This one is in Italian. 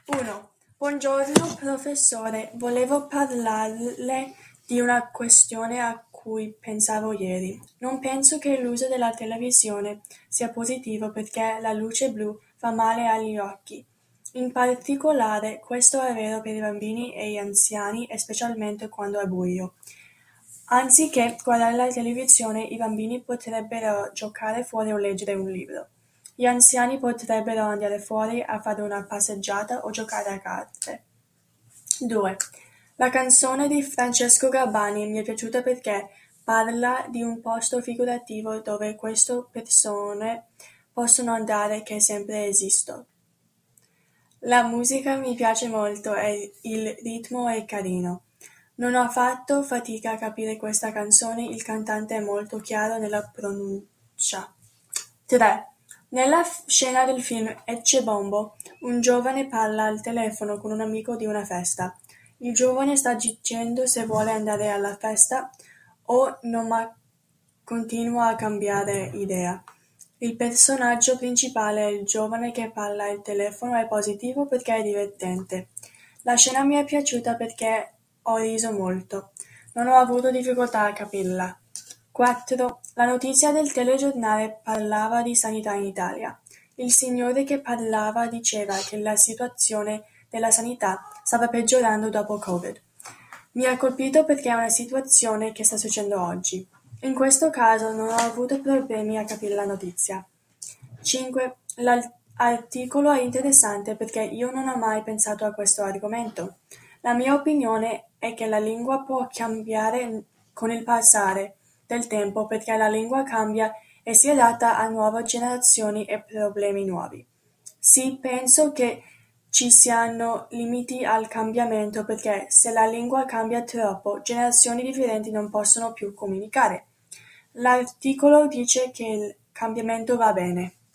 1. Buongiorno professore, volevo parlarle di una questione a cui pensavo ieri. Non penso che l'uso della televisione sia positivo perché la luce blu fa male agli occhi. In particolare, questo è vero per i bambini e gli anziani, specialmente quando è buio. Anziché guardare la televisione, i bambini potrebbero giocare fuori o leggere un libro. Gli anziani potrebbero andare fuori a fare una passeggiata o giocare a carte. 2. La canzone di Francesco Gabbani mi è piaciuta perché parla di un posto figurativo dove queste persone possono andare che sempre esistono. La musica mi piace molto e il ritmo è carino. Non ho fatto fatica a capire questa canzone, il cantante è molto chiaro nella pronuncia. 3. Nella scena del film Ecce Bombo, un giovane parla al telefono con un amico di una festa. Il giovane sta dicendo se vuole andare alla festa o no, ma continua a cambiare idea. Il personaggio principale è il giovane che parla al telefono, è positivo perché è divertente. La scena mi è piaciuta perché ho riso molto. Non ho avuto difficoltà a capirla. 4. La notizia del telegiornale parlava di sanità in Italia. Il signore che parlava diceva che la situazione della sanità stava peggiorando dopo Covid. Mi ha colpito perché è una situazione che sta succedendo oggi. In questo caso non ho avuto problemi a capire la notizia. 5. L'articolo è interessante perché io non ho mai pensato a questo argomento. La mia opinione è che la lingua può cambiare con il passare del tempo perché la lingua cambia e si adatta a nuove generazioni e problemi nuovi. Sì, penso che ci siano limiti al cambiamento perché se la lingua cambia troppo, generazioni differenti non possono più comunicare. L'articolo dice che il cambiamento va bene.